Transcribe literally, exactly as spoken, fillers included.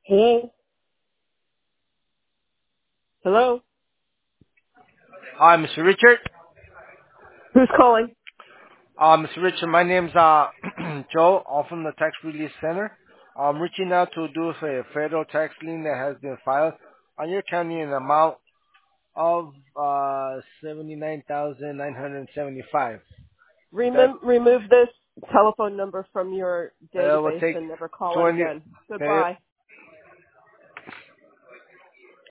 Hello? Hello? Hi, Mister Richard. Who's calling? Uh, Mister Richard, my name's uh, Joe. I'm from the Tax Relief Center. I'm reaching out to do with a federal tax lien that has been filed on your county in an amount of uh, seventy-nine thousand nine hundred seventy-five. Would that Remem- remove this telephone number from your uh, will database take and never call it twenty? again. Uh, Goodbye.